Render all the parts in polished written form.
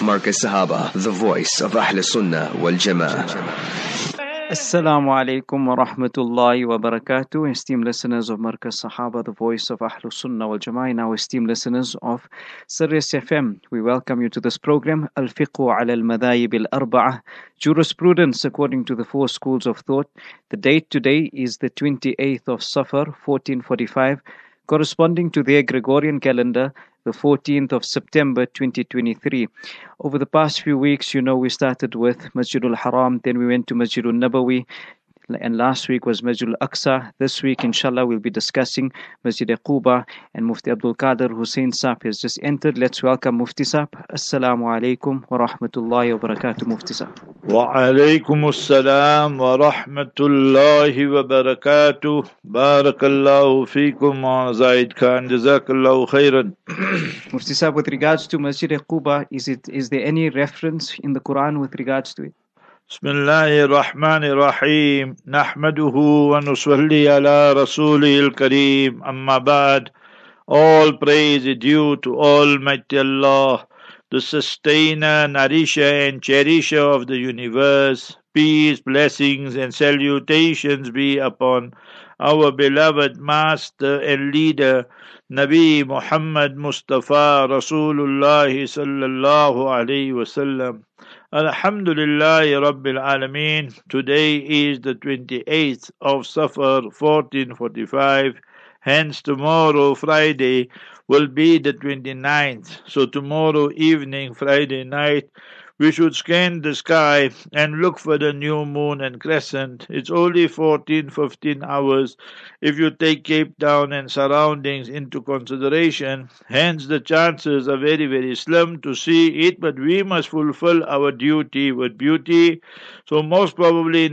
Markaz Sahaba, the voice of Ahl Sunnah wal Jama'ah. Assalamu alaikum wa rahmatullahi wa barakatuh. Esteemed listeners of Markaz Sahaba, the voice of Ahl Sunnah wal Jama'ah. Now, esteemed listeners of Sirius FM, we welcome you to this program, Al-Fiqhu ala al-Madhayib al-Arba'ah, Jurisprudence according to the four schools of thought. The date today is the 28th of Safar, 1445, corresponding to their Gregorian calendar, the 14th of September 2023. Over the past few weeks, we started with Masjidul Haram, then we went to Masjidul Nabawi, and last week was Masjidul Aqsa. This week, inshallah, we'll be discussing Masjid Quba, and Mufti Abdul Qadir Hussain Saab has just entered. Let's welcome Mufti Saab. Assalamu alaikum wa rahmatullahi wa barakatuh, Mufti Saab. Wa alaikum assalam wa rahmatullahi wa barakatuh. Barakallahu feekum, Zaid Khan. Jazakallahu khairan. Mufti Saab, with regards to Masjid Quba, is there any reference in the Quran with regards to it? Bismillahir Rahmanir Rahim. Nahmaduhu wa nusalli ala Rasulil Kareem. Amma ba'd. All praise is due to Almighty Allah, the sustainer, nourisher and cherisher of the universe. Peace, blessings and salutations be upon our beloved master and leader, Nabi Muhammad Mustafa Rasulullah sallallahu alayhi wasallam. Alhamdulillah Rabbil Alameen. Today is the 28th of Safar 1445. Hence tomorrow, Friday, will be the 29th. So tomorrow evening, Friday night, we should scan the sky and look for the new moon and crescent. It's only 14-15 hours if you take Cape Town and surroundings into consideration. Hence the chances are very, very slim to see it, but we must fulfill our duty with beauty. So most probably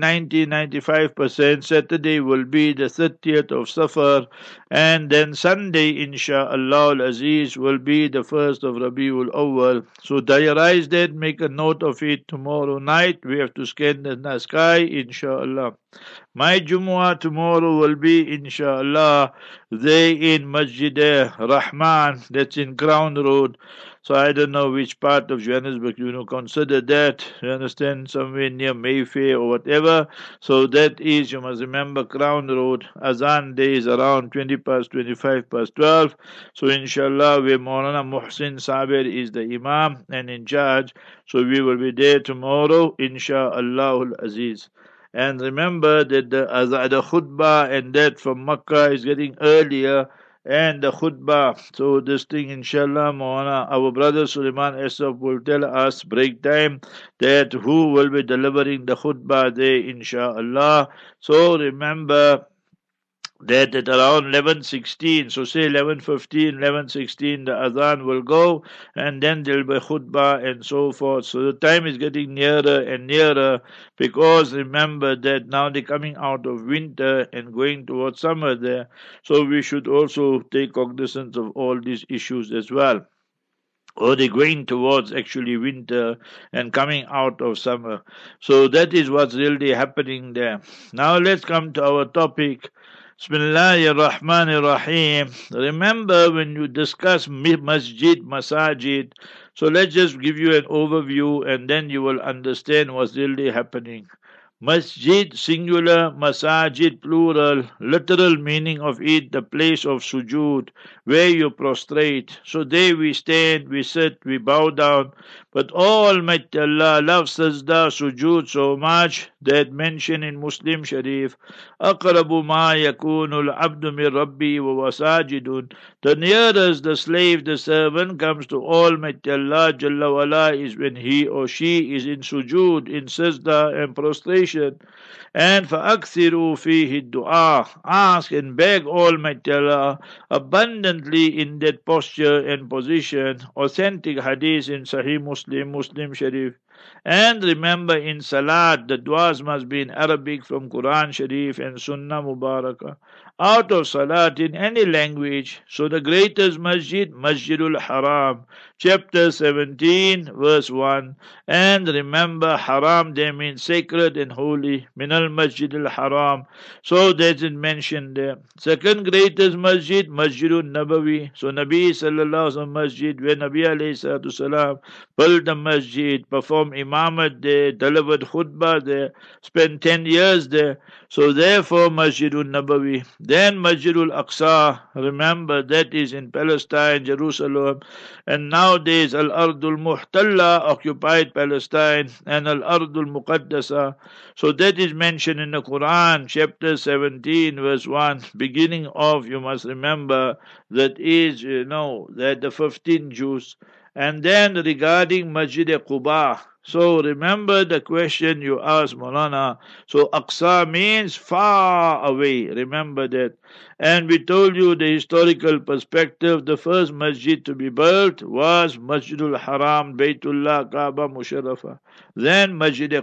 90-95% Saturday will be the 30th of Safar, and then Sunday, insha'Allah al-Aziz, will be the 1st of Rabiul Awwal. So diarize that, make a note of it. Tomorrow night we have to scan the sky, insha'Allah. My Jumu'ah tomorrow will be, insha'Allah, there in Masjid Rahman, that's in Crown Road. So I don't know which part of Johannesburg consider that. You understand, somewhere near Mayfair or whatever. So that is, you must remember, Crown Road. Azan day is around 25 past 12. So inshallah, where Maulana Muhsin Saber is the Imam and in charge. So we will be there tomorrow, insha'Allah al-Aziz. And remember that the khutbah and that from Makkah is getting earlier, and the khutbah. So this thing, inshallah, Maulana, our brother Suleiman Esaf will tell us break time that who will be delivering the khutbah there, inshallah. So remember that at around 11:16, so say 11:15, 11:16, the adhan will go, and then there will be khutbah and so forth. So the time is getting nearer and nearer, because remember that now they're coming out of winter and going towards summer there. So we should also take cognizance of all these issues as well. Or they're going towards actually winter and coming out of summer. So that is what's really happening there. Now let's come to our topic. Bismillahir Rahmanir Rahim. Remember when you discuss masajid, so let's just give you an overview and then you will understand what's really happening. Masjid singular, masajid plural, literal meaning of it, the place of sujood, where you prostrate. So there we stand, we sit, we bow down. But Almighty Allah loves sajda, sujood so much that mentioned in Muslim Sharif, أَقْرَبُ مَا يَكُونُ الْعَبْدُ مِنْ رَبِّهِ وَهُوَ سَاجِدٌ. The nearest the slave, the servant comes to Almighty Allah Jalla wala is when he or she is in sujood, in sajda and prostration. And فَأَكْثِرُوا فِيهِ الدُّعَاء. Ask and beg Almighty Allah abundantly in that posture and position. Authentic hadith in Sahih Muslim, Muslim Sharif. And remember, in Salat, the du'as must be in Arabic from Quran Sharif and Sunnah Mubarakah. Out of Salat in any language. So the greatest masjid, Masjidul Haram, chapter 17, verse 1. And remember, Haram there means sacred and holy. Minal Masjidil Haram. So that's it mentioned there. Second greatest masjid, Masjidul Nabawi. So Nabi Sallallahu Alaihi Wasallam Masjid, where Nabi Alayhi Salatu Salam built the masjid, performed imamat there, delivered khutbah there, spent 10 years there. So therefore Masjidul Nabawi. Then Masjidul Aqsa, remember that is in Palestine, Jerusalem. And nowadays Al-Ardul Muhtalla, occupied Palestine, and Al-Ardul Muqaddasa. So that is mentioned in the Quran, chapter 17, verse 1. Beginning of, you must remember, that is, that the 15 Jews. And then regarding Masjid Quba, so remember the question you asked, Maulana. So Aqsa means far away. Remember that. And we told you the historical perspective. The first masjid to be built was Masjidul Haram, Baytullah, Kaaba, Musharrafa. Then Masjid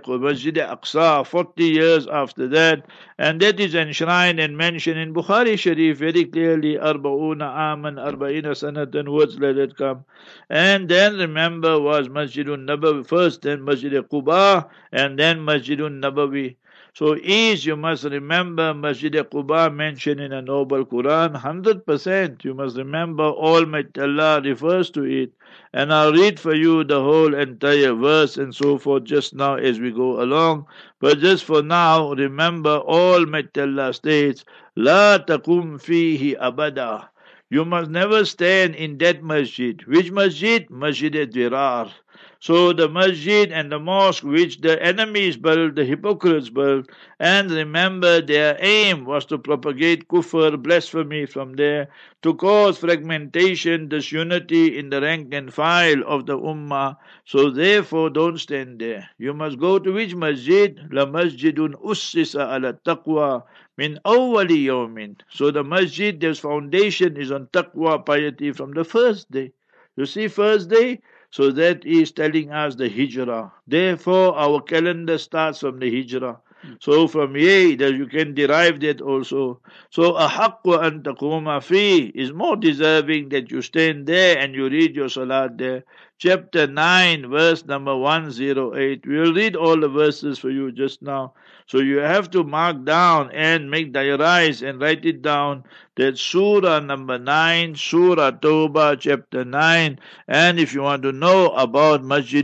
Aqsa, 40 years after that. And that is enshrined and mentioned in Bukhari Sharif very clearly. Arba'una aman, arba'ina sanatan, words let it come. And then remember was Masjidun Nabawi first, then Masjid Quba, and then Masjidun Nabawi. So each you must remember Masjid Quba mentioned in a noble Quran, 100%. You must remember Almighty Allah refers to it. And I'll read for you the whole entire verse and so forth just now as we go along. But just for now, remember Almighty Allah states, La taqum fihi abada. You must never stand in that masjid. Which masjid? Masjid Dirar. So the masjid and the mosque which the enemies built, the hypocrites built, and remember their aim was to propagate kufr, blasphemy from there, to cause fragmentation, disunity in the rank and file of the ummah. So therefore don't stand there. You must go to which masjid? La masjidun ussisa ala taqwa min awwali yawmin. So the masjid, their foundation is on taqwa, piety from the first day. You see, first day? So that is telling us the hijrah. Therefore, our calendar starts from the hijrah. So from here, that you can derive that also. So ahaqqu an taquma fi is more deserving that you stand there and you read your salat there. Chapter 9, verse number 108. We will read all the verses for you just now. So you have to mark down and make diaries and write it down. That Surah number 9, Surah Tawbah, chapter 9. And if you want to know about Masjid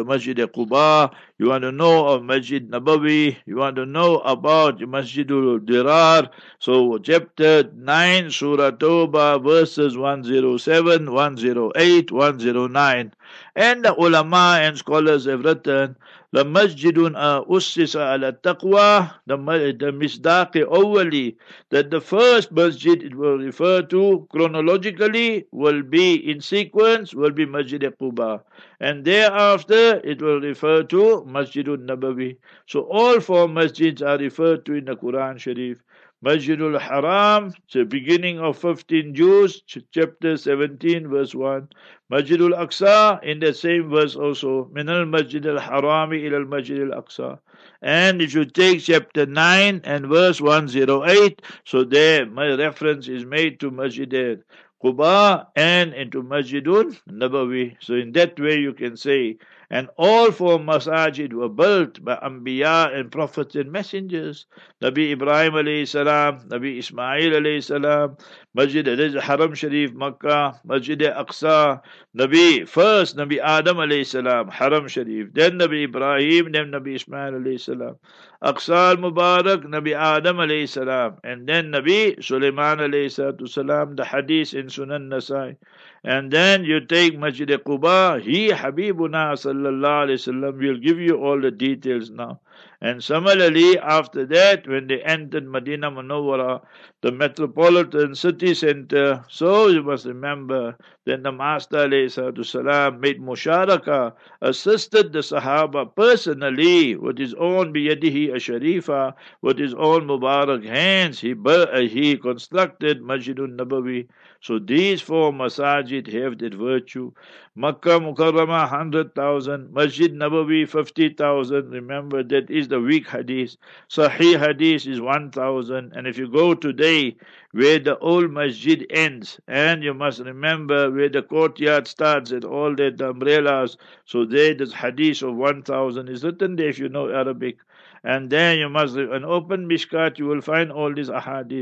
Quba, you want to know of Masjid Nabawi, you want to know about Masjidul Dirar. So chapter 9, Surah Tawbah, verses 107, 108, 109. And the ulama and scholars have written, the masjidun ussisa ala taqwa, the misdaqi awwali, that the first masjid it will refer to chronologically, will be in sequence, will be Masjid Quba. And thereafter it will refer to Masjidun Nabawi. So all four masjids are referred to in the Quran Sharif. Masjidul Haram, the beginning of 15 Jews, chapter 17, verse 1. Masjidul Aqsa, in the same verse also. Min al Masjid al Harami ila al Masjid al Aqsa. And if you take chapter 9 and verse 108, so there my reference is made to Masjid Quba and into Masjidun Nabawi. So in that way you can say, and all four masajid were built by Anbiya and prophets and messengers. Nabi Ibrahim alayhi salam, Nabi Ismail alayhi salam, Masjid Haram Sharif Makkah, Masjid Aqsa, first Nabi Adam alayhi salam, Haram Sharif, then Nabi Ibrahim, then Nabi Ismail alayhi salam. Aqsa al-Mubarak, Nabi Adam alayhi salam, and then Nabi Sulaiman alayhi salam, the hadith in Sunan Nasai. And then you take Masjid Quba, he Habibuna sallallahu alayhi wasallam will give you all the details now. And similarly, after that, when they entered Medina Munawwara, the metropolitan city center, so you must remember, then the Master ﷺ made musharaka, assisted the Sahaba personally with his own biyadihi sharifa, with his own Mubarak hands, he constructed Masjidun Nabawi. So these four masajid have that virtue. Makkah Mukarramah 100,000, Masjid Nabawi 50,000. Remember that is the weak hadith. Sahih hadith is 1,000. And if you go today where the old masjid ends, and you must remember where the courtyard starts and all that, the umbrellas, so there the hadith of 1,000 is written there if you know Arabic. And then you must, an open mishkat, you will find all these ahadith.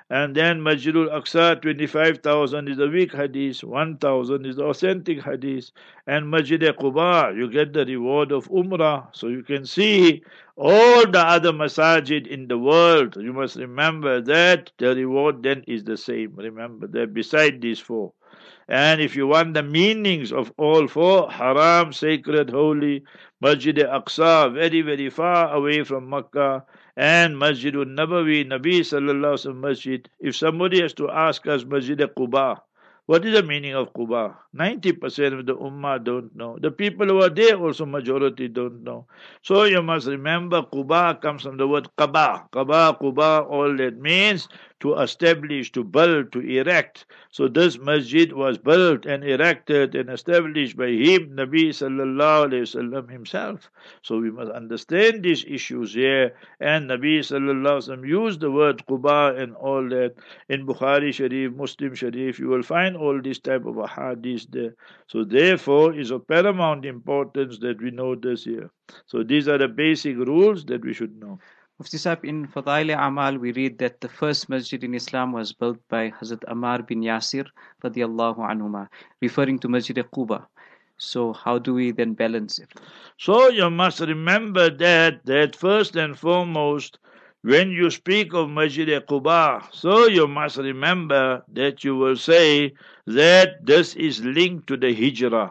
And then Masjidul Aqsa, 25,000 is a weak hadith, 1,000 is the authentic hadith. And Masjid Quba, you get the reward of Umrah. So you can see all the other masajid in the world. You must remember that the reward then is the same. Remember that beside these four. And if you want the meanings of all four, Haram, sacred, holy, Masjid Aqsa, very, very far away from Makkah, and Masjidul Nabawi, Nabi Sallallahu Alaihi Wasallam Masjid. If somebody has to ask us Masjid Quba, what is the meaning of Quba? 90% of the Ummah don't know. The people who are there also majority don't know. So you must remember Quba comes from the word Qaba. Qaba, Quba, all that means to establish, to build, to erect. So this masjid was built and erected and established by him, Nabi Sallallahu Alaihi Wasallam himself. So we must understand these issues here. And Nabi Sallallahu Alaihi Wasallam used the word Quba and all that. In Bukhari Sharif, Muslim Sharif, you will find all this type of ahadith there. So therefore, it's of paramount importance that we know this here. So these are the basic rules that we should know. Mufti Sahib, in Fadail Amal, we read that the first masjid in Islam was built by Hazrat Ammar bin Yasir, radiyallahu anhuma, referring to Masjid Quba. So how do we then balance it? So you must remember that first and foremost, when you speak of Masjid Quba, so you must remember that you will say that this is linked to the Hijrah.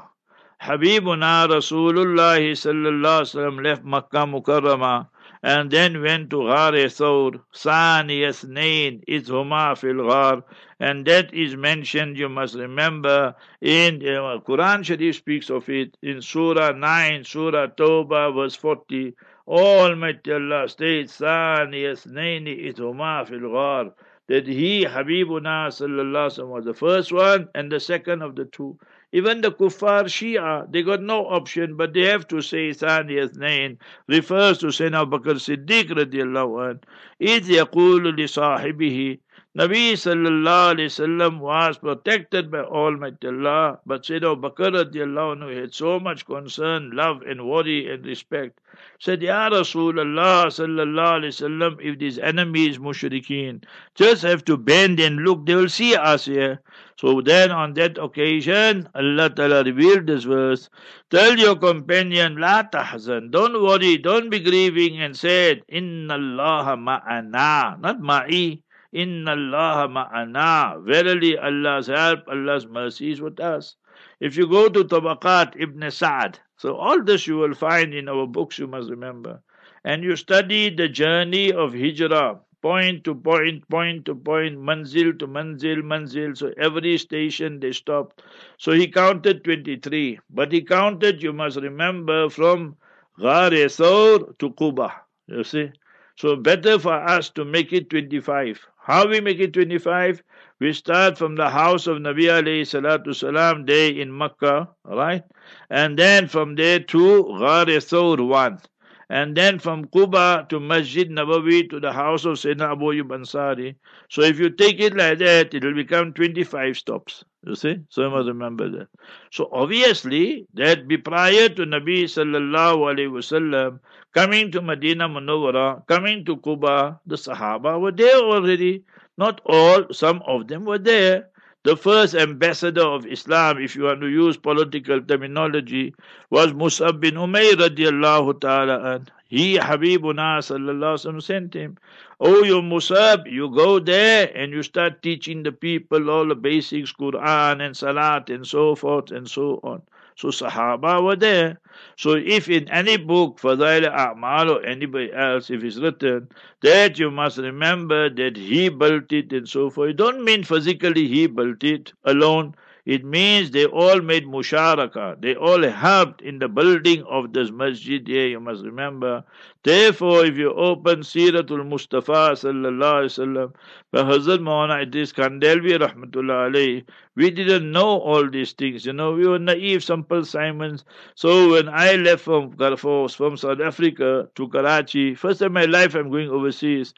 Habibuna Rasulullah sallallahu alaihi wasallam left Makkah Mukarramah and then went to Ghar Thawr, Sani Yasnain, Idhuma fil Ghar, and that is mentioned, you must remember, in Quran Sharif speaks of it, in Surah 9, Surah Tawbah, verse 40, Almighty Allah states, Sani Yasnain, Idhuma fil Ghar, that he, Habibuna sallallahu alaihi wasallam, was the first one and the second of the two. Even the Kuffar Shia, they got no option, but they have to say Thani Yathnain, refers to Sayyidina Abu Bakr Siddiq radiallahu anh. إِذْ يَقُولُ لِصَاحِبِهِ Nabi sallallahu alayhi wasallam was protected by Almighty Allah, but Sayyidina Abu Bakr radiallahu anhu had so much concern, love and worry and respect. Said, Ya Rasulullah sallallahu alayhi wasallam, if these enemies, mushrikeen, just have to bend and look, they will see us here. So then on that occasion, Allah Ta'ala revealed this verse, tell your companion, La tahzan, don't worry, don't be grieving, and said, Inna Allah ma'ana, not ma'i, Inna Allah ma'ana, verily Allah's help, Allah's mercy is with us. If you go to Tabaqat Ibn Sa'd, so all this you will find in our books, you must remember, and you study the journey of Hijrah, point to point, point to point, manzil to manzil, manzil. So every station they stopped. So he counted 23. But he counted, you must remember, from Ghar Thawr to Quba. You see? So better for us to make it 25. How we make it 25? We start from the house of Nabi alayhi salatu salam day in Makkah, right? And then from there to Ghar Thawr 1. And then from Quba to Masjid Nabawi to the house of Sayyidina Abu Ayyub Ansari. So if you take it like that, it will become 25 stops. You see? So you must remember that. So obviously, that be prior to Nabi sallallahu alayhi wasallam coming to Medina Munawwara, coming to Quba, the Sahaba were there already. Not all, some of them were there. The first ambassador of Islam, if you want to use political terminology, was Mus'ab bin Umayr radiallahu ta'ala an. He, Habibuna sallallahu alaihi wasallam, sent him. Oh, you Mus'ab, you go there and you start teaching the people all the basics, Quran and Salat and so forth and so on. So Sahaba were there. So if in any book, Fadail A'mal or anybody else, if it's written, that you must remember that he built it and so forth. It don't mean physically he built it alone. It means they all made musharaka. They all helped in the building of this masjid here, you must remember. Therefore, if you open Siratul Mustafa sallallahu alaihi wasallam by Hazrat Maulana Idris Kandhelwi rahmatullah alayhi, we didn't know all these things. You know, we were naive, simple Simons. So when I left from South Africa to Karachi, first time in my life I'm going overseas,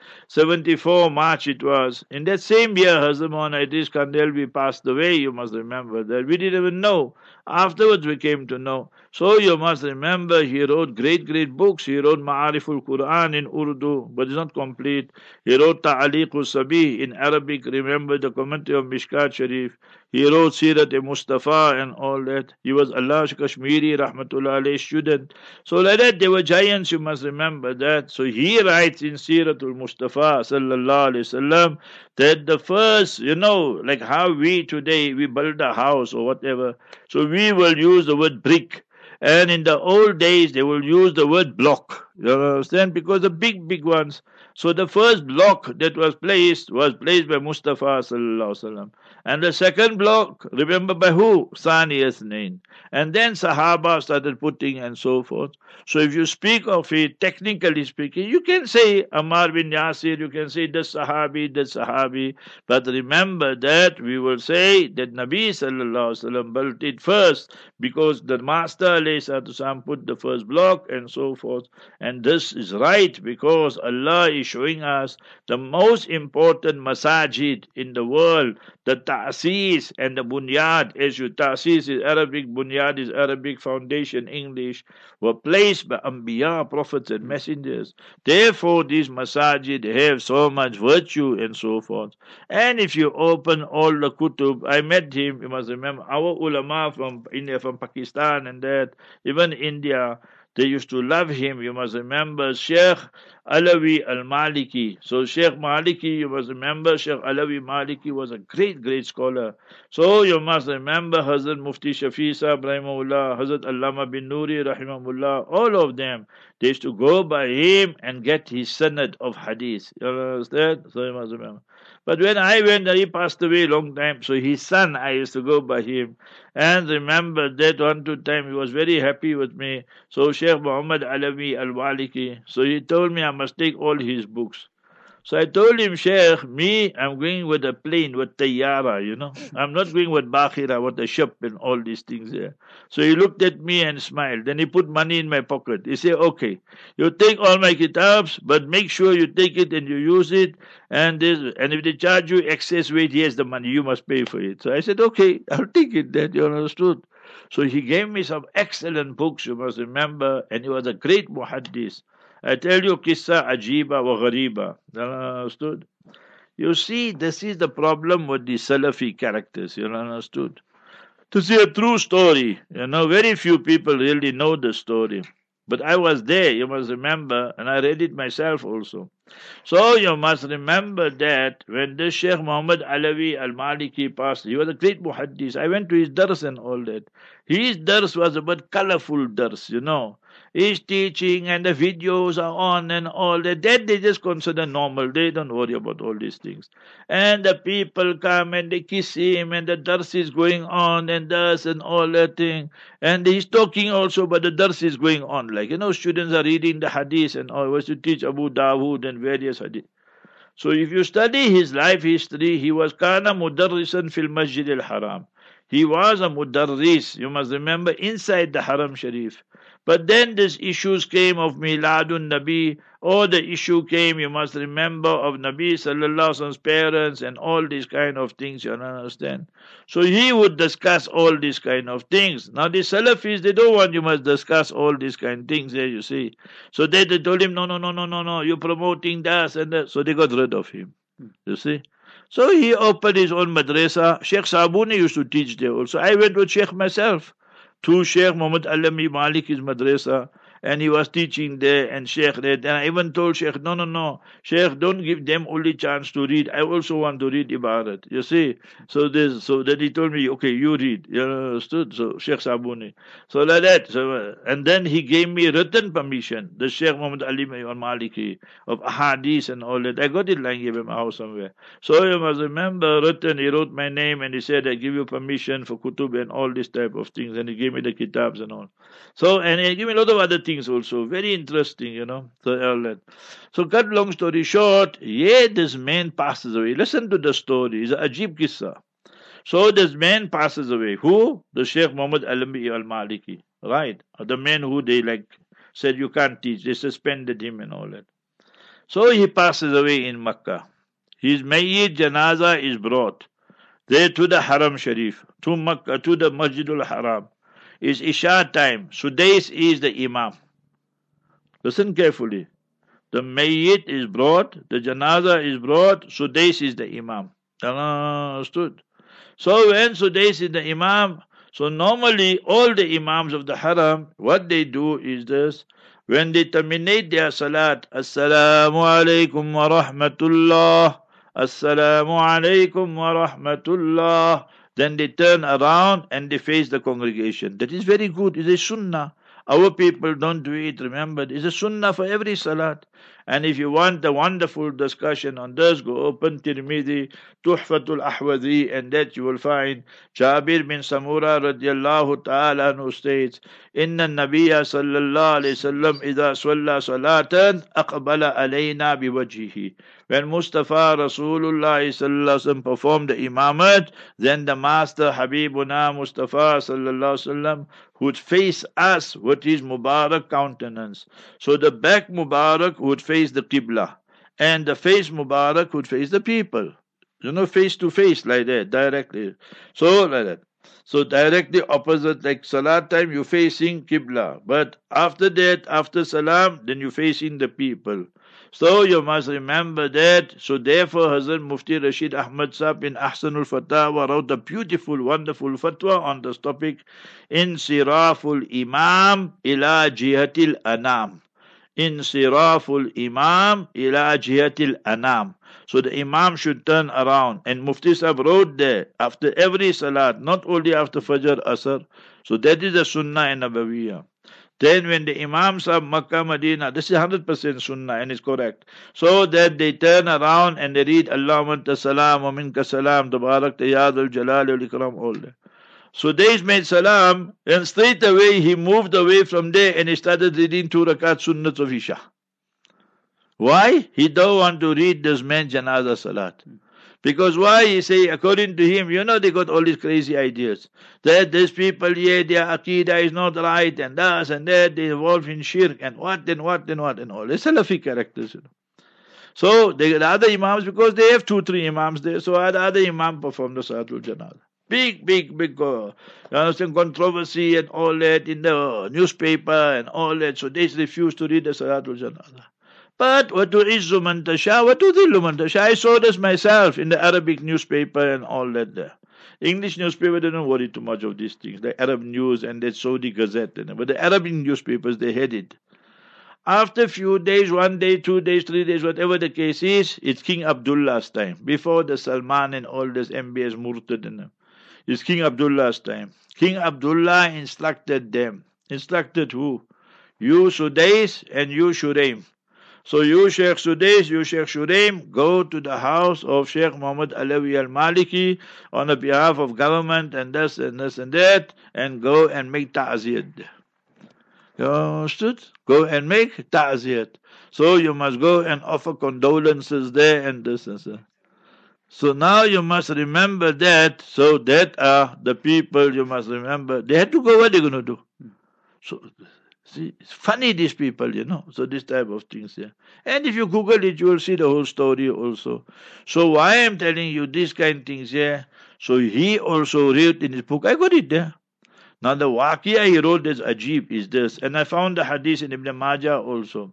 74 March it was. In that same year, Hazrat Maulana Idris Kandhelwi passed away, you must remember that. We didn't even know Afterwards we came to know. So you must remember he wrote great, great books. He wrote Ma'ariful Quran in Urdu, but it's not complete. He wrote Ta'aliqul Sabih in Arabic. Remember the commentary of Mishkat Sharif. He wrote Sirat-e-Mustafa and all that. He was Allaj Kashmiri, Rahmatullah alayhi student. So like that, they were giants, you must remember that. So he writes in Siratul Mustafa, sallallahu alayhi wasallam, that the first, like how we today, we build a house or whatever. So we will use the word brick. And in the old days, they will use the word block. You understand? Because the big, big ones. So the first block that was placed by Mustafa sallallahu alaihi wasallam. And the second block, remember by who? Sani Yasnain. And then Sahaba started putting and so forth. So if you speak of it, technically speaking, you can say Ammar bin Yasir, you can say the Sahabi. But remember that we will say that Nabi sallallahu alaihi wasallam built it first because the Master alayhi salatu wasalam put the first block and so forth. And this is right because Allah is showing us the most important masajid in the world, the ta'sis and the bunyad, as you ta'sis is Arabic, bunyad is Arabic, foundation English, were placed by Anbiya, prophets and messengers. Therefore these masajid have so much virtue and so forth. And if you open all the kutub, I met him, you must remember, our ulama from India, from Pakistan and that, even India, they used to love him. You must remember Sheikh Alawi al-Maliki. So Sheikh Maliki, you must remember Sheikh Alawi Maliki was a great, great scholar. So you must remember Hazrat Mufti Shafi Sahib Rahimahullah, Hazrat Allama bin Nuri Rahimahullah, all of them. They used to go by him and get his sanad of hadith. You understand? So you must remember. But when I went, he passed away a long time. So his son, I used to go by him. And remember that one, two time, he was very happy with me. So Sheikh Muhammad Alawi al-Waliki. So he told me I must take all his books. So I told him, Sheikh, I'm going with a plane, with Tayyara, I'm not going with Bakhira, with a ship and all these things there. So he looked at me and smiled. Then he put money in my pocket. He said, okay, you take all my kitabs, but make sure you take it and you use it. And if they charge you excess weight, here's the money, you must pay for it. So I said, okay, I'll take it then, you understood. So he gave me some excellent books, you must remember, and he was a great muhaddis. I tell you, Qissa Ajiba wa Ghariba. Understood? You see, this is the problem with the Salafi characters. You understood? To see a true story, very few people really know the story. But I was there, you must remember, and I read it myself also. So you must remember that when this Sheikh Muhammad Alawi al-Maliki passed, he was a great muhaddis. I went to his dars and all that. His dars was about colorful dars, His teaching and the videos are on and all that. That they just consider normal. They don't worry about all these things. And the people come and they kiss him and the dars is going on and this and all that thing. And he's talking also, but the dars is going on. Like, students are reading the hadith and all. Was to teach Abu Dawood and various hadith. So if you study his life history, he was kana mudarrisan fil masjid al-haram. He was a mudarris, you must remember, inside the Haram Sharif. But then these issues came of Miladun Nabi, or the issue came, you must remember, of Nabi Sallallahu Alaihi Wasallam's parents and all these kind of things, you understand. So he would discuss all these kind of things. Now the Salafis, they don't want you must discuss all these kind of things there, you see. So they told him, no, you're promoting this and that. So they got rid of him, you see. So he opened his own madrasa. Sheikh Sabuni used to teach there also. I went with Sheikh myself to Sheikh Muhammad Alami Malik's madrasa, and he was teaching there and Sheikh read. And I even told Sheikh, no, Sheikh, don't give them only chance to read. I also want to read Ibarat. You see? So then he told me, okay, you read. You understood? So Sheikh Sabuni. So like that. So, and then he gave me written permission, the Sheikh Muhammad Ali Maliki of Ahadith and all that. I got it lying here in my house somewhere. So you must remember, written, he wrote my name and he said, I give you permission for kutub and all this type of things. And he gave me the kitabs and all. So, and he gave me a lot of other things also. Very interesting, So all that. So cut long story short, this man passes away. Listen to the story. It's a ajib kissa. So this man passes away. Who? The Sheikh Muhammad Alami al-Maliki. Right? The man who they said you can't teach. They suspended him and all that. So he passes away in Makkah. His Mayyit Janaza is brought there to the Haram Sharif, to Makkah, to the Masjidul Haram. is Isha time. Sudais is the Imam. Listen carefully. The Mayyit is brought, the Janaza is brought, Sudais is the Imam. Understood? So when Sudais is the Imam, so normally all the Imams of the Haram, what they do is this. When they terminate their Salat, Assalamu alaikum wa rahmatullah, Assalamu alaikum wa rahmatullah, then they turn around and they face the congregation. That is very good. It's a sunnah. Our people don't do it. Remember, it's a sunnah for every salat. And if you want a wonderful discussion on this, go open Tirmidhi, Tuhfatul Ahwadhi, and that you will find Jabir bin Samura radiallahu ta'ala anhu states, Inna Nabiya sallallahu alayhi sallam idha swalla salatan aqbala alayna biwajhihi. When Mustafa Rasulullah sallallahu alaihi wasallam performed the imamat, then the Master Habibuna Mustafa sallallahu alaihi wasallam would face us with his Mubarak countenance. So the back Mubarak would face the Qibla, and the face Mubarak would face the people. Face to face like that, directly. So like that. So directly opposite, like Salat time, you're facing Qibla. But after that, after Salam, then you're facing the people. So you must remember that. So therefore, Hazrat Mufti Rashid Ahmad Sahib in Ahsanul Fatawa wrote a beautiful, wonderful fatwa on this topic. Insiraful Imam ila jihatil anam. Insiraful Imam ila jihatil anam. So the Imam should turn around. And Mufti Sahib wrote there, after every Salat, not only after Fajr, Asr. So that is the Sunnah and Nabawiyah. Then when the Imams of Makkah, Medina, this is 100% Sunnah and it's correct. So that they turn around and they read Allahumma anta salam wa minka salam, tabarak tayyadul jalal wal ikram, all that. So they made salam, and straight away he moved away from there and he started reading 2 rakat sunnats of Isha. Why? He don't want to read this man Janaza Salat. Because why? He say, according to him, they got all these crazy ideas. That these people here, their Aqidah is not right, and this and that, they involve in shirk, and what and all. They're Salafi characters. So the other Imams, because they have 2-3 Imams there, so the other Imam performed the Salatul Janazah. Big, controversy and all that in the newspaper and all that. So they refused to read the Salatul Janazah. But what do Izzu man tasha, what do Dhillu man tasha? I saw this myself in the Arabic newspaper and all that there. English newspaper, they don't worry too much of these things, like Arab News and that Saudi Gazette. But the Arabic newspapers, they had it. After a few days, 1 day, 2 days, 3 days, whatever the case is, it's King Abdullah's time. Before the Salman and all this MBS Murtad and them. It's King Abdullah's time. King Abdullah instructed them. Instructed who? You Sudais and you Shuraim. So you Sheikh Sudais, you Sheikh Shuraim, go to the house of Sheikh Muhammad Alawi al-Maliki on the behalf of government and this and this and that, and go and make ta'ziyat. You understood? Go and make ta'ziyat. So you must go and offer condolences there and this and that. So now you must remember that. So that are the people you must remember. They had to go, what are they going to do? So see, it's funny, these people, So this type of things here. And if you Google it, you will see the whole story also. So why I'm telling you these kind of things here? So he also wrote in his book, I got it there. Now the waqiyah he wrote as Ajib is this. And I found the hadith in Ibn Majah also.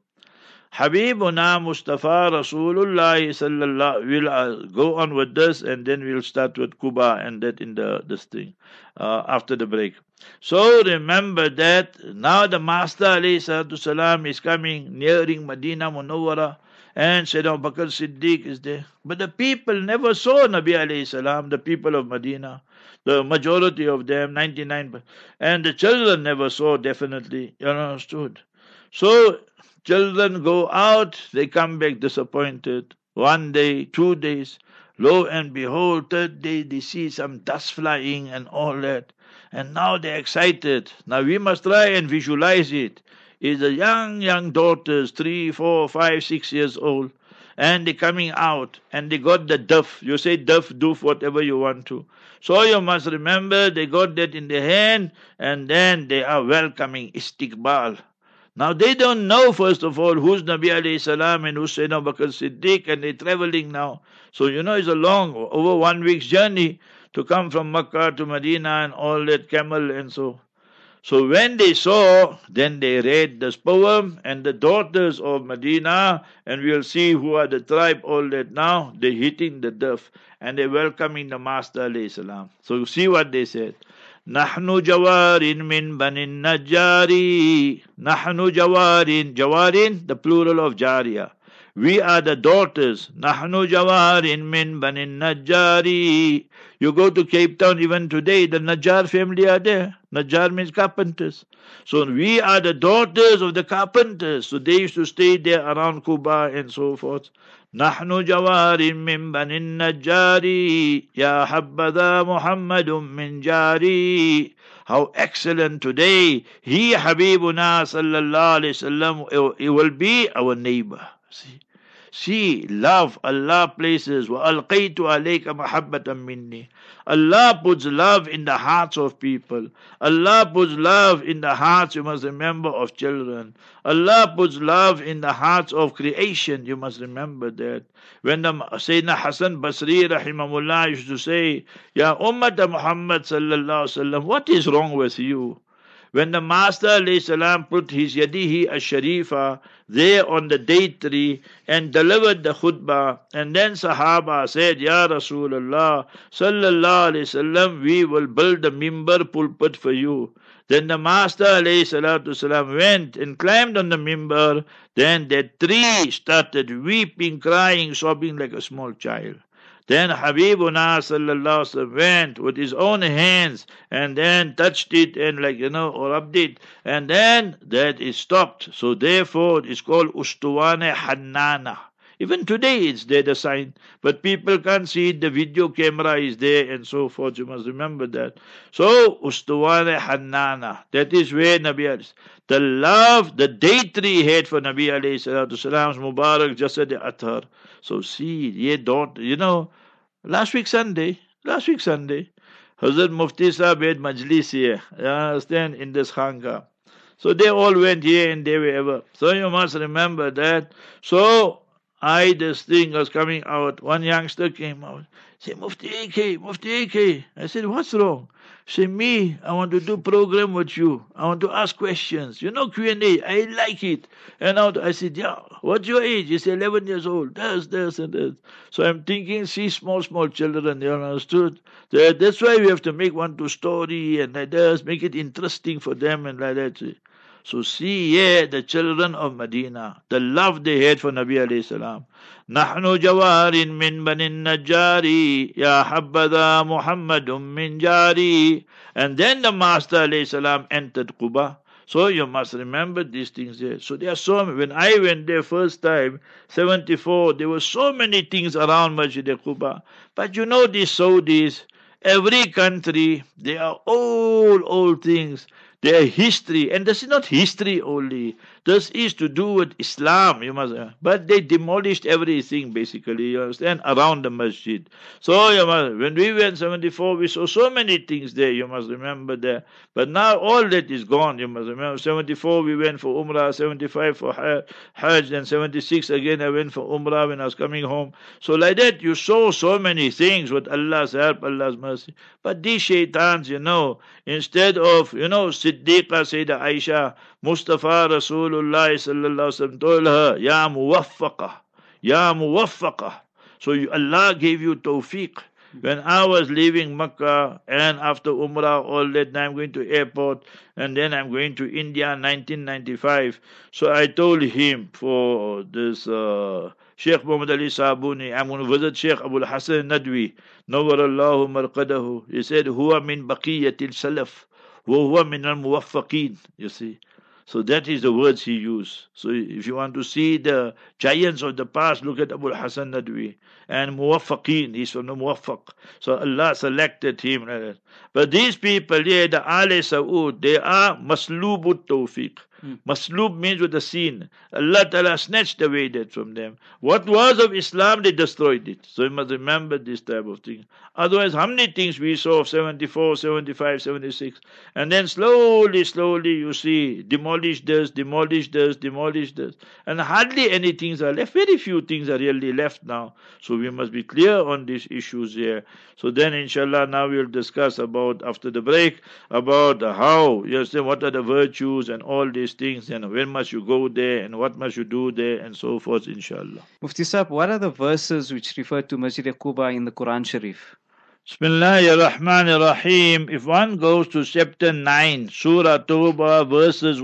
Habibuna Mustafa Rasulullah sallallahu, we'll go on with this and then we'll start with Kuba and that in this thing after the break. So remember that now the Master alayhi salatu salam is coming, nearing Medina Munawwara, and Sayyidina Abu Bakr Siddiq is there. But the people never saw Nabi alayhi salam, the people of Medina. The majority of them, 99%. And the children never saw, definitely. You understood? So children go out, they come back disappointed. 1 day, 2 days. Lo and behold, 3rd day they see some dust flying and all that. And now they're excited. Now we must try and visualize it. It's the young daughters, 3, 4, 5, 6 years old. And they're coming out. And they got the duff. You say duff, doof, whatever you want to. So you must remember, they got that in their hand. And then they are welcoming istiqbal. Now they don't know, first of all, who's Nabi alayhi salam and who's Sayyidina Abu Bakr Siddiq, and they're traveling now. So it's a long, over 1 week's journey to come from Makkah to Medina and all that camel and so. So when they saw, then they read this poem, and the daughters of Medina, and we'll see who are the tribe, all that now, they're hitting the duff, and they're welcoming the Master alayhi salam. So see what they said. Nahnu jawarin min banin najari. Nahnu jawarin. Jawarin, the plural of Jariya. We are the daughters. Nahnu jawarin min banin najari. You go to Cape Town even today, the Najjar family are there. Najjar means carpenters. So we are the daughters of the carpenters. So they used to stay there around Kuba and so forth. نحن جوار من بني النجار يا حبذا محمد من جاري. How excellent today he Habibuna sallallahu alayhi wasallam, he will be our neighbor. See, love Allah places وَأَلْقَيْتُ عَلَيْكَ مَحَبَّةً مِنِّي. Allah puts love in the hearts of people. Allah puts love in the hearts, you must remember, of children. Allah puts love in the hearts of creation, you must remember that. When the Sayyidina Hasan Basri rahimahullah used to say, Ya Ummata Muhammad sallallahu alaihi wasallam, what is wrong with you? When the Master alayhi salam put his yadihi ash-sharifa there on the date tree and delivered the khutbah, and then Sahaba said, Ya Rasulullah sallallahu alayhi wasallam, we will build a mimbar pulpit for you. Then the Master alayhi salatu salam went and climbed on the mimbar. Then that tree started weeping, crying, sobbing like a small child. Then Habibuna sallallahu alaihi wasallam went with his own hands and then touched it and or rubbed it, and then that is stopped. So therefore it's called Ustuwane Hannana. Even today it's there, the sign, but people can't see it. The video camera is there and so forth. You must remember that. So Ustuwane Hannana, that is where Nabi alayhi, the love, the date tree had for Nabi alayhi salatu salam's Mubarak Jasad Athar. So see, ye don't, last week Sunday, Hazrat Mufti Sahib had majlis here, you understand, in this Khanga. So they all went here and there wherever. So you must remember that. So this thing was coming out. One youngster came out. Say, Mufti AK. I said, what's wrong? Say, me, I want to do program with you. I want to ask questions. Q&A. I like it. And I said, yeah, what's your age? He said, 11 years old. This and this. So I'm thinking, see, small children, they understood. That's why we have to make one to story and like this, make it interesting for them and like that. So see, the children of Medina, the love they had for Nabi alayhi salam. نحن جوار من بني النجار يا حبذا محمد من جاري. And then the Master alayhi salam entered Quba. So you must remember these things there. So there are so many. When I went there first time, 74, there were so many things around Masjid Quba. But these Saudis, every country, they are old things. Their history, and this is not history only. This is to do with Islam, but they demolished everything basically, you understand, around the masjid. So when we went 74, we saw so many things there, you must remember that. But now all that is gone, you must remember. 74 we went for Umrah, 75 for Hajj, and 76 again I went for Umrah when I was coming home. So like that you saw so many things with Allah's help, Allah's mercy. But these shaitans, instead of, Siddiqa Sayyidah Aisha, Mustafa Rasulullah sallallahu alaihi wasallam told her, Ya muwaffaqah. So Allah gave you tawfiq. When I was leaving Makkah and after Umrah, all that, I'm going to airport and then I'm going to India 1995. So I told him for this Sheikh Muhammad Ali Sabuni, I'm going to visit Sheikh Abul Hasan Nadwi, Nawwarallahu marqadahu. He said, Huwa min baqiyatil salaf. وَهُوَ مِنَ الْمُوَفَّقِينَ. You see. So that is the words he used. So if you want to see the giants of the past, look at Abu Hasan Nadwi. And Muwaffaqeen, he's from the Muwaffaq. So Allah selected him. But these people, the Ali Saud, they are maslubut tawfiq. Maslub means with the sin. Allah Ta'ala snatched away that from them. What was of Islam, they destroyed it. So you must remember this type of thing. Otherwise, how many things we saw of 74, 75, 76? And then slowly, you see, demolish this. And hardly any things are left. Very few things are really left now. So we must be clear on these issues here. So then, inshallah, now we'll discuss about, after the break, about how, what are the virtues and all these things, and when must you go there, and what must you do there, and so forth, inshallah. Mufti Sahib, what are the verses which refer to Masjid Quba in the Quran Sharif? Bismillahir Rahmanir Rahim. If one goes to chapter 9, Surah Tawbah, verses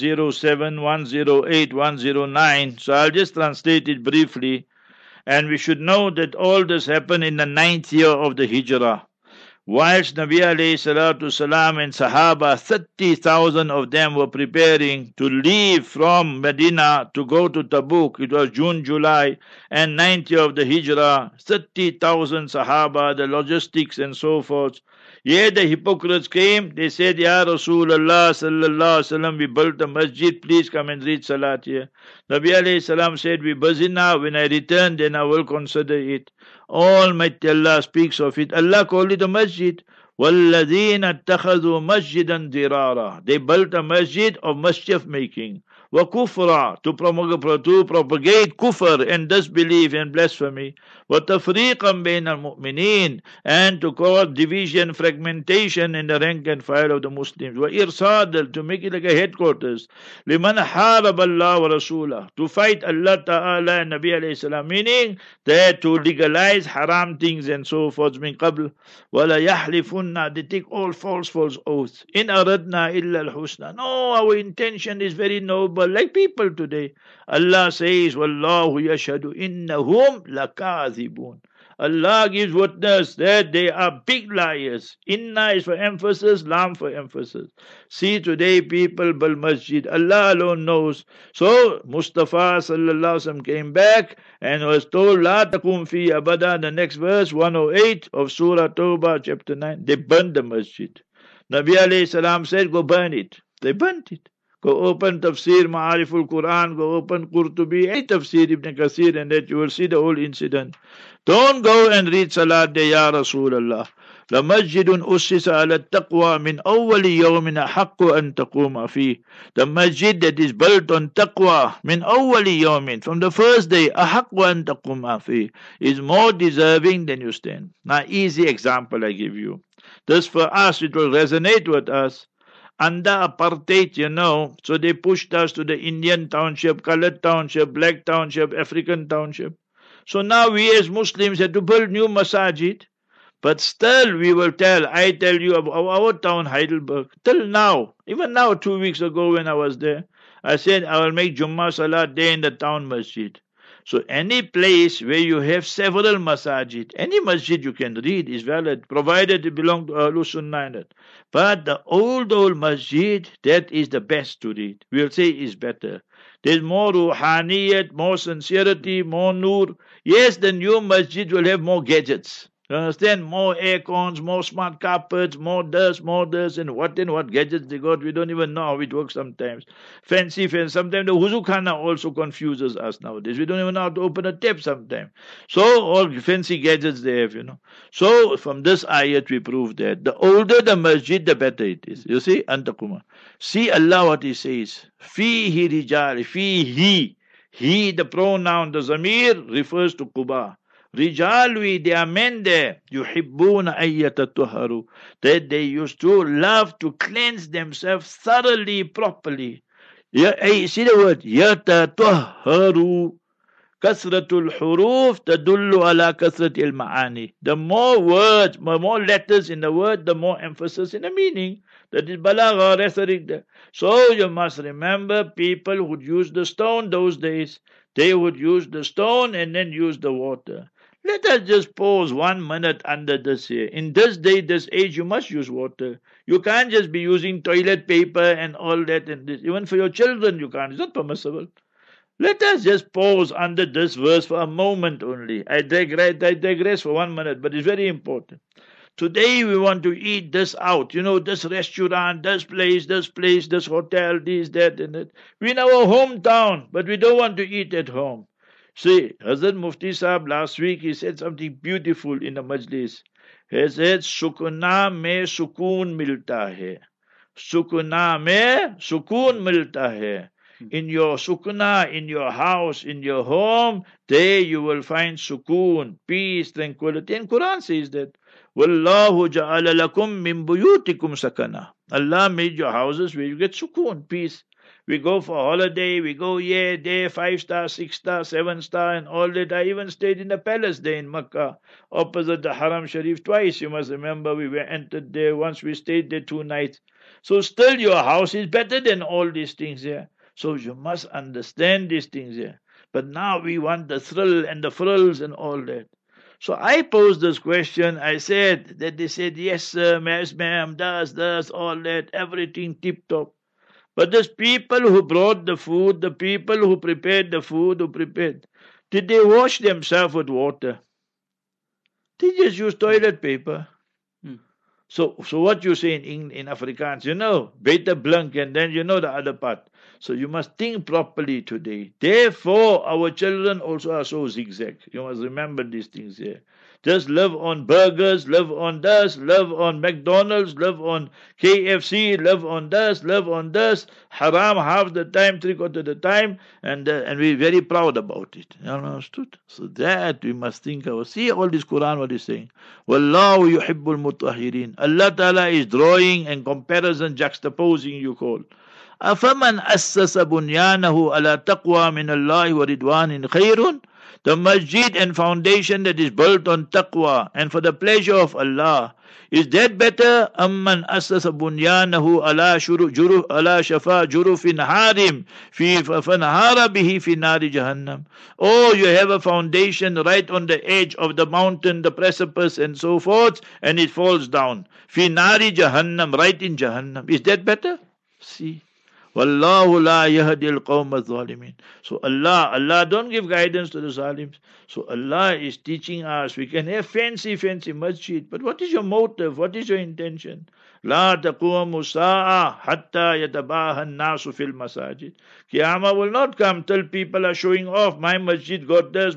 107, 108, 109, so I'll just translate it briefly. And we should know that all this happened in the 9th year of the Hijrah. Whilst Nabi alayhi salatu salam and Sahaba, 30,000 of them were preparing to leave from Medina to go to Tabuk. It was June, July, and 9th year of the Hijrah. 30,000 Sahaba, the logistics and so forth. Yeah, the hypocrites came. They said, Ya Rasulullah sallallahu alaihi wasallam, we built a masjid. Please come and read salat here. Nabi alayhi salam said, we busy now. When I return, then I will consider it. Almighty Allah speaks of it. Allah called it a masjid. وَالَّذِينَ اتَّخَذُوا مَسْجِدًا ضِرَارًا. They built a masjid of mischief making. وَكُفْرًا, to propagate kufr and disbelief and blasphemy. وَتَفْرِيقًا بَيْنَ الْمُؤْمِنِينَ, and to cause division, fragmentation in the rank and file of the Muslims. وَإِرْصَادًا, to make it like a headquarters. لِمَنْ حَارَبَ اللَّهَ وَرَسُولَهُ, to fight Allah Ta'ala and Nabi alayhi salam, meaning that to legalize haram things and so forth. مِنْ قَبْلِ وَلَا يَحْلِفُنَّ, they take all false oaths. إِنْ أَرَدْنَا إِلَّا الْحُسْنَى, no, our intention is very noble, like people today. Allah says, Wallahu yashhadu innahum lakazibun. Allah gives witness that they are big liars. Inna is for emphasis, lam for emphasis. See, today people build masjid. Allah alone knows. So Mustafa sallallahu alaihi wasallam came back and was told, La takum fi abada, the next verse, 108 of Surah Tawbah, chapter 9. They burned the masjid. Nabi alayhi salam said, go burn it. They burnt it. Go open Tafsir Ma'ariful Quran, go open Qurtubi, any Tafsir Ibn Kathir, and that you will see the whole incident. Don't go and read Salat de Ya Rasulullah. لَمَسْجِدٌ أُسِّسَ عَلَى التَّقْوَى مِنْ أَوَّلِ يَوْمٍ أَحَقُّ أَن تَقُومَ فِيهِ. The masjid that is built on taqwa, min awwali yawmin, from the first day, أَحَقُّ أَن تَقُومَ فِيهِ, is more deserving than you stand. Now, easy example I give you. This for us, it will resonate with us. Under apartheid, so they pushed us to the Indian township, colored township, black township, African township. So now we as Muslims had to build new masajid. But still we will I tell you about our town, Heidelberg. Till now, even now 2 weeks ago when I was there, I said I will make Jummah Salat there in the town masjid. So any place where you have several masajid, any masjid you can read is valid, provided it belongs to Ahlul Sunnah. But the old masjid, that is the best to read. We'll say is better. There's more ruhaniyat, more sincerity, more nur. Yes, the new masjid will have more gadgets. You understand? More air cons, more smart carpets, more this, and what gadgets they got. We don't even know how it works sometimes. Fancy. Sometimes the Huzukhana also confuses us nowadays. We don't even know how to open a tap sometimes. So, all fancy gadgets they have, So, from this ayat we prove that the older the masjid, the better it is. You see? Antakuma. See Allah what He says. Fihi rijal. Fihi. He, the pronoun, the zamir, refers to Quba. Rijalwi, they are men there. Yuhibbuna ayyatatuharu. That they used to love to cleanse themselves thoroughly, properly. See the word? Yatatuharu. Kasratul huruf tadullu ala kasratil ma'ani. The more words, more letters in the word, the more emphasis in the meaning. That is balagha, rhetoric. So you must remember, people would use the stone those days. They would use the stone and then use the water. Let us just pause 1 minute under this here. In this day, this age, you must use water. You can't just be using toilet paper and all that and this. Even for your children, you can't. It's not permissible. Let us just pause under this verse for a moment only. I digress for 1 minute, but it's very important. Today we want to eat this out, this restaurant, this place, this hotel, this, that, and that. We're in our hometown, but we don't want to eat at home. See, Hazrat Mufti Sahib last week, he said something beautiful in the majlis. He said, Sukuna mein sukoon milta hai. Sukuna mein sukoon milta hai. In your sukuna, in your house, in your home, there you will find sukoon, peace, tranquility. And Quran says that. Wallahu ja'ala lakum min buyutikum sakana. Allah made your houses where you get sukoon, peace. We go for holiday, we go here, there, 5-star, 6-star, 7-star, and all that. I even stayed in the palace there in Makkah, opposite the Haram Sharif twice. You must remember we were entered there. Once we stayed there 2 nights. So still your house is better than all these things here. So you must understand these things here. But now we want the thrill and the frills and all that. So I posed this question. I said that they said, yes, sir, ma'am, does, all that, everything tip-top. But those people who brought the food, the people who prepared the food, did they wash themselves with water? They just use toilet paper. So what you say in Afrikaans, better blink and then the other part. So you must think properly today. Therefore, our children also are so zigzag. You must remember these things here. Just live on burgers, live on this, live on McDonald's, live on KFC, live on this. Haram half the time, 3/4 of the time, and we're very proud about it. You understood? So that we must think of. See all this Quran, what is saying. Wallahu yuhibbul mutahhirin. Allah Ta'ala is drawing and comparison, juxtaposing, you call. أَفَمَنْ أَسَّسَ بُنْيَانَهُ عَلَى تَقْوَى مِنَ اللَّهِ وَرِضْوَانٍ خَيْرٌ. The masjid and foundation that is built on taqwa and for the pleasure of Allah, is that better? أَمَّنْ أَسَّسَ بُنْيَانَهُ عَلَى شَفَا جُرُفٍ حَارِمٍ فَنَهَارَ بِهِ فِي نَارِ جَهَنَّمْ. Oh, you have a foundation right on the edge of the mountain, the precipice and so forth, and it falls down. فِي نَارِ جَهَنَّمْ, right in Jahannam. Is that better? See. Wallahu la yahdi al-qawm al-zalimin. So Allah don't give guidance to the zalims. So Allah is teaching us. We can have fancy masjid, but what is your motive? What is your intention? La taqumu sa'a hatta yatabaha an-nasu fil masajid. Qiyamah will not come till people are showing off. My masjid got this,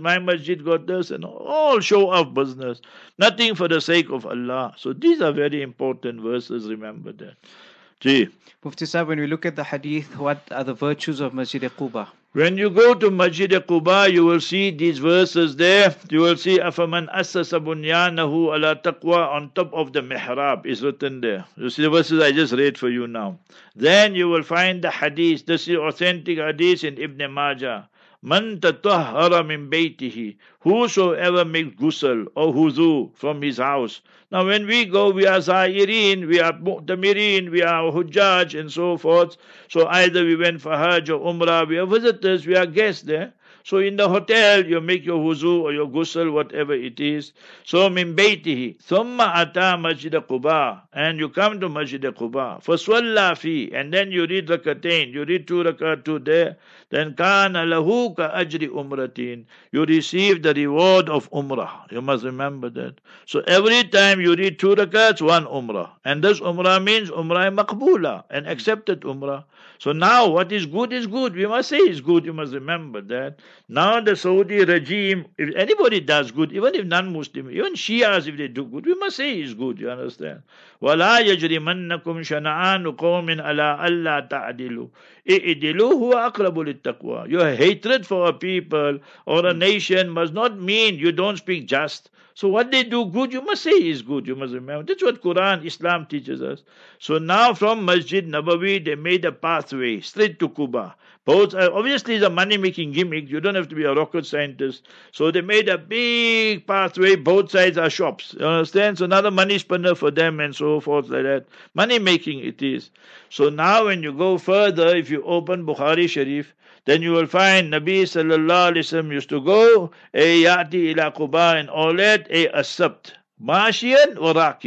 and all show off business. Nothing for the sake of Allah. So these are very important verses. Remember that. Gee. Mufti Sahib, when we look at the hadith, what are the virtues of Masjid Quba? When you go to Masjid Quba, you will see these verses there. You will see أَفَمَنْ أَسَّسَ بُنْيَانَهُ عَلَى تَقْوَى, on top of the mihrab is written there. You see the verses I just read for you now. Then you will find the hadith. This is authentic hadith in Ibn Majah. Man tatahhara min baytihi, whosoever makes ghusl or huzu from his house. Now when we go, we are zairin, we are mu'tamirin, we are hujjaj and so forth. So either we went for hajj or umrah, we are visitors, we are guests there. So in the hotel, you make your wuzu or your ghusl, whatever it is. So min baytihi, thumma ata Masjid Quba, and you come to Masjid Quba. Faswalla fi, and then you read rakatain, you read 2 rakat there. Then kana lahu ka ajri umratin. You receive the reward of umrah. You must remember that. So every time you read 2 rakats, 1 umrah. And this umrah means umrah maqbula, an accepted umrah. So now what is good is good. We must say it's good. You must remember that. Now the Saudi regime, if anybody does good, even if non-Muslim, even Shias, if they do good, we must say it's good. You understand? وَلَا يَجْرِمَنَّكُمْ شَنَآنُ قَوْمٍ عَلَىٰ أَلَّا تَعْدِلُوا إِعْدِلُوا هُوَ أَقْرَبُ لِلتَّقْوَى. Your hatred for a people or a nation must not mean you don't speak just. So what they do good, you must say is good. You must remember. That's what Quran, Islam teaches us. So now from Masjid Nabawi, they made a pathway straight to Quba. Both obviously it's a money-making gimmick. You don't have to be a rocket scientist. So they made a big pathway. Both sides are shops. You understand? So another money spinner for them and so forth like that. Money-making it is. So now when you go further, if you open Bukhari Sharif, then you will find Nabi sallallahu alaihi wasallam used to go yati ila Quba and all that as-sabt mashiyan wa rakiban.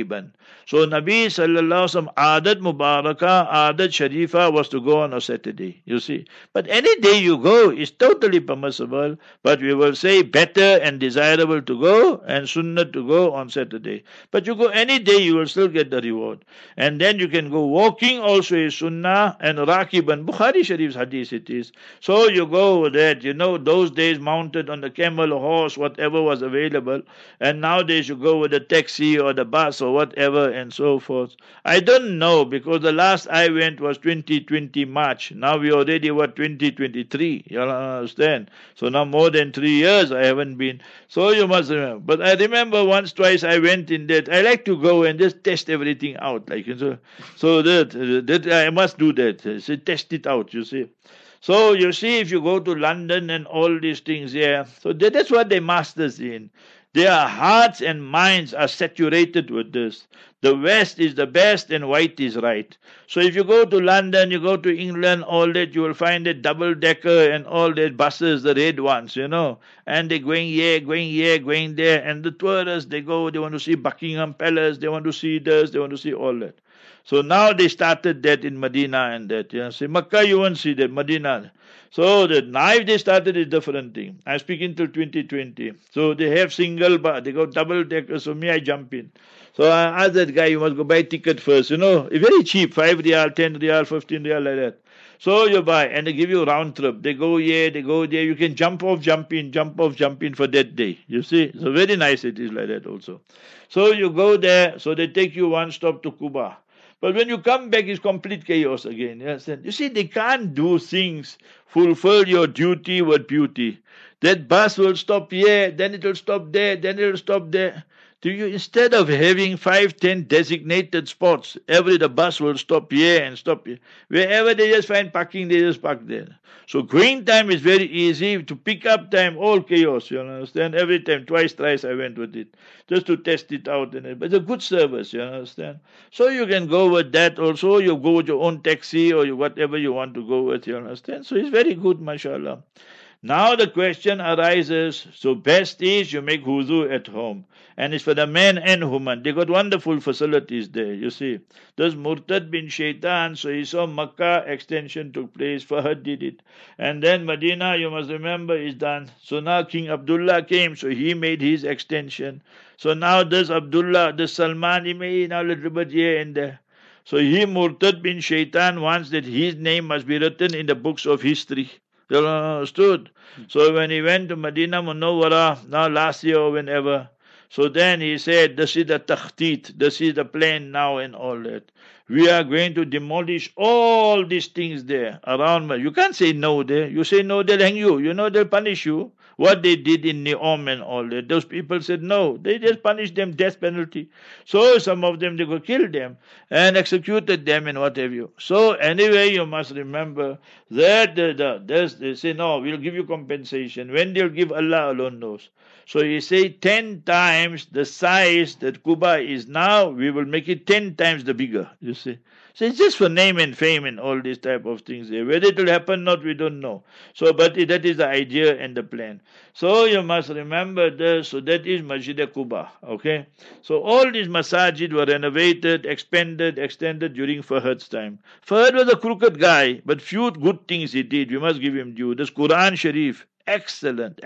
So Nabi sallallahu alaihi wasallam Adat Mubarakah, Adat Sharifa was to go on a Saturday, you see. But any day you go is totally permissible, but we will say better and desirable to go and sunnah to go on Saturday. But you go any day, you will still get the reward. And then you can go walking also is sunnah, and rakiban, Bukhari Sharif's hadith it is. So you go with that, those days mounted on the camel or horse, whatever was available, and nowadays you go with the taxi or the bus or whatever and so forth. I don't know, because the last I went was 2020 March. Now we already 2023. You understand? So now more than 3 years I haven't been. So you must remember. But I remember once, twice I went in that. I like to go and just test everything out, so that I must do that. So test it out. You see. So you see, if you go to London and all these things, so that's what they masters in. Their hearts and minds are saturated with this. The West is the best and white is right. So if you go to London, you go to England, all that, you will find that double-decker and all that buses, the red ones, and they're going here, going there. And the tourists, they want to see Buckingham Palace, they want to see this, they want to see all that. So now they started that in Medina and that. See, Makkah you won't see that, Medina. So now if they started a different thing. I'm speaking till 2020. So they have single bar, they got double decker, so me I jump in. So I asked that guy, you must go buy ticket first, very cheap, 5 riyal, 10 riyal, 15 riyal, like that. So you buy, and they give you a round trip. They go here, they go there. You can jump off, jump in for that day. You see? So very nice it is like that also. So you go there, so they take you one stop to Kuba. But when you come back, it's complete chaos again. Yes? And you see, they can't do things, fulfill your duty with beauty. That bus will stop here, then it will stop there, then it will stop there. Instead of having 5, 10 designated spots, the bus will stop here and stop here. Wherever they just find parking, they just park there. So going time is very easy. To pick up time, all chaos, you understand? Every time, twice, thrice I went with it, just to test it out. But it's a good service, you understand? So you can go with that also. You go with your own taxi or whatever you want to go with, you understand? So it's very good, mashallah. Now the question arises, so best is you make wudu at home. And it's for the men and women. They got wonderful facilities there, you see. There's Murtad bin Shaitan, so he saw Makkah extension took place, Fahad did it. And then Medina, you must remember, is done. So now King Abdullah came, so he made his extension. So now there's Abdullah, there's Salman, he made now a little bit here and there. So he, Murtad bin Shaitan, wants that his name must be written in the books of history. You understood? So when he went to Medina Munawwara, now last year or whenever, so then he said, this is the takhtit, this is the plan now and all that. We are going to demolish all these things there around. You can't say no there. You say no, they'll hang you. They'll punish you. What they did in Neom and all that. Those people said no. They just punished them, death penalty. So some of them, they go kill them and executed them and what have you. So anyway, you must remember that they say no, we'll give you compensation. When they'll give, Allah alone knows. So you say 10 times the size that Kuba is now, we will make it 10 times the bigger, you see. So it's just for name and fame and all these type of things there. Whether it will happen or not, we don't know. So, but that is the idea and the plan. So you must remember this. So that is Masjid Kuba, okay. So all these masajid were renovated, expanded, extended during Fahad's time. Fahad was a crooked guy, but few good things he did. We must give him due. This Quran Sharif, excellent.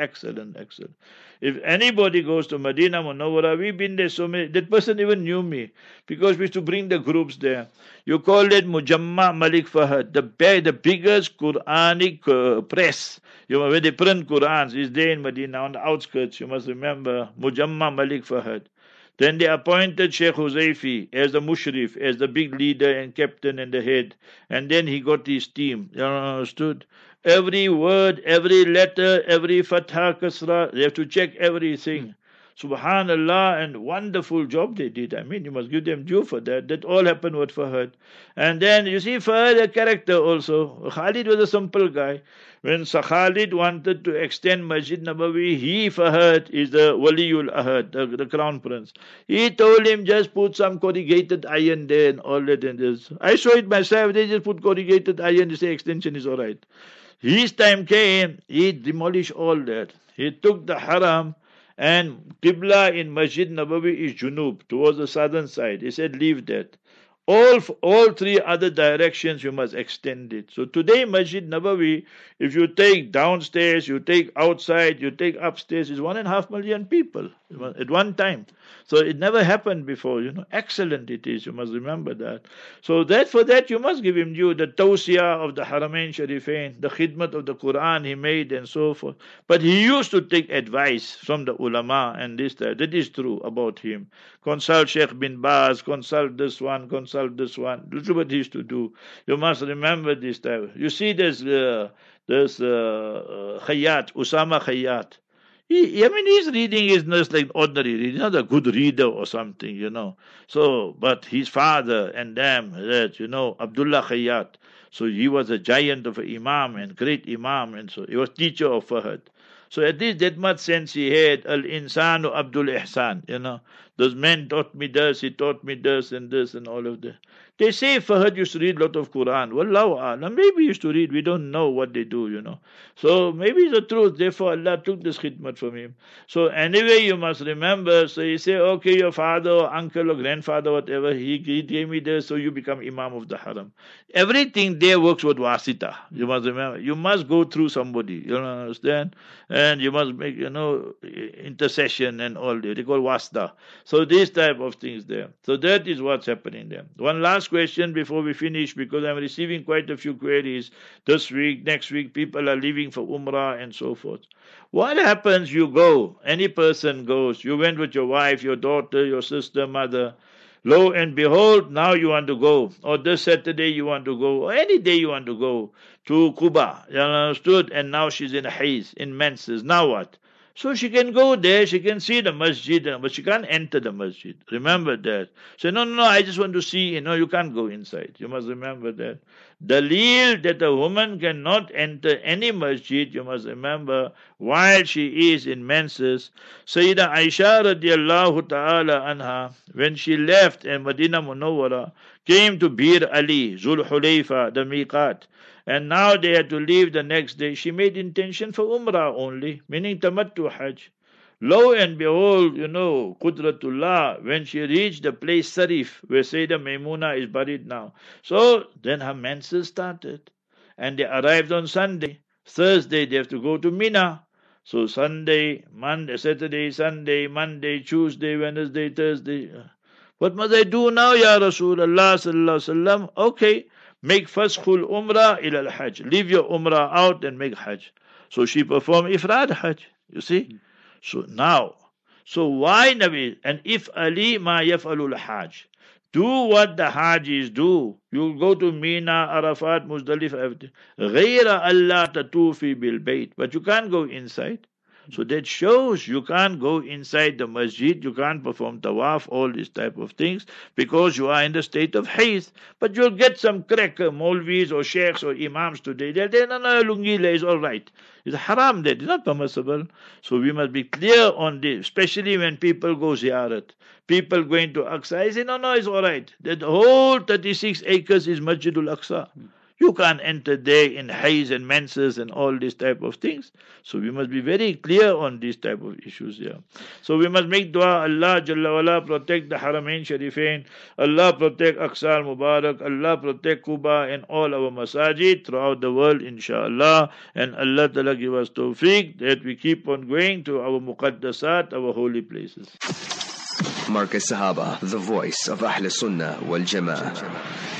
If anybody goes to Medina Munawwara, we've been there so many, that person even knew me because we used to bring the groups there. You call it Mujamma Malik Fahad, the biggest Quranic press. Where they print Qurans is there in Medina on the outskirts. You must remember Mujamma Malik Fahad. Then they appointed Sheikh Huzaifi as the mushrif, as the big leader and captain and the head. And then he got his team. You understood? Every word, every letter, every fatha kasra, they have to check everything. Subhanallah, and wonderful job they did. I mean, you must give them due for that. That all happened with Fahad. And then you see Fahad, a character also. Khalid was a simple guy. When Khalid wanted to extend Masjid Nabawi, Fahad, is the Waliul Ahad, the crown prince. He told him, just put some corrugated iron there and all that and this. I saw it myself. They just put corrugated iron. They say extension is all right. His time came, he demolished all that. He took the haram And Qibla in Masjid Nabawi is Junub, towards the southern side. He said, leave that. All three other directions you must extend it. So today Masjid Nabawi, if you take downstairs, you take outside, you take upstairs, is 1.5 million people at one time. So it never happened before, Excellent it is, you must remember that. So for that you must give him due, the tawsiyah of the Haramain Sharifain, the khidmat of the Quran he made and so forth. But he used to take advice from the ulama and that is true about him. Consult Sheikh bin Baz, consult this one. Look what he used to do. You must remember this type. You see this Khayyat, Usama Khayyat. His reading is not like ordinary reading. He's not a good reader or something, So, but his father and them, Abdullah Khayyat. So he was a giant of an imam and great imam, and so he was teacher of Fahad. So at least that much sense he had. Al-insanu Abdul Ihsan, Those men taught me this, he taught me this and all of that. They say Fahad used to read a lot of Quran. Wallahu a'lam. Maybe he used to read. We don't know what they do, So maybe it's the truth. Therefore Allah took this khidmat from him. So anyway, you must remember. So you say, okay, your father or uncle or grandfather, whatever, he gave me this, so you become Imam of the Haram. Everything there works with wasita. You must remember. You must go through somebody. You understand? And you must make, intercession and all that. They call wasta. So this type of things there. So that is what's happening there. One last question before we finish, because I'm receiving quite a few queries this week, next week. People are leaving for Umrah and so forth. What happens? You go, any person goes. You went with your wife, your daughter, your sister, mother. Lo and behold, now you want to go. Or this Saturday you want to go. Or any day you want to go to Quba. You understood? And now she's in Haiz, in menses. Now what? So she can go there, she can see the masjid, but she can't enter the masjid. Remember that. Say, no, I just want to see. You can't go inside. You must remember that. Dalil that a woman cannot enter any masjid, you must remember, while she is in menses. Sayyidah Aisha radiallahu ta'ala anha, when she left in Madinah Munawwara, came to Bir Ali, Zul Hulayfa, the miqat. And now they had to leave the next day. She made intention for Umrah only, meaning Tamattu Hajj. Lo and behold, Qudratullah, when she reached the place Sarif, where Sayyidah Maimuna is buried now. So then her menses started. And they arrived on Sunday. Thursday they have to go to Mina. So Sunday, Monday, Saturday, Sunday, Monday, Tuesday, Wednesday, Thursday. What must I do now, Ya Rasulullah sallallahu alaihi wasallam? Okay. Make faskhul umrah ila al-hajj. Leave your umrah out and make hajj. So she performed ifrad hajj. You see? So why Nabi? And if Ali ma yaf'alul hajj. Do what the hajjis do. You go to Mina, Arafat, Muzdalif, everything. Ghayra Allah tatufi bil bayt. But you can't go inside. So that shows you can't go inside the masjid, you can't perform tawaf, all these type of things, because you are in the state of haze. But you'll get some cracker, Maulvis or sheikhs or imams today. They'll say, no, lungi is all right. It's haram that, it's not permissible. So we must be clear on this, especially when people go ziyarat. People going to Aqsa, I say, no, it's all right. That whole 36 acres is Masjidul Aqsa. You can't enter there in haze and menses and all these type of things. So we must be very clear on these type of issues here. So we must make dua, Allah Jalla wala protect the Haramain Sharifain, Allah protect Aqsa al-Mubarak, Allah protect Quba and all our masajid throughout the world, inshallah. And Allah Ta'ala give us tawfiq that we keep on going to our muqaddasat, our holy places. Markaz Sahaba, the voice of Ahl Sunnah wal Jama'ah.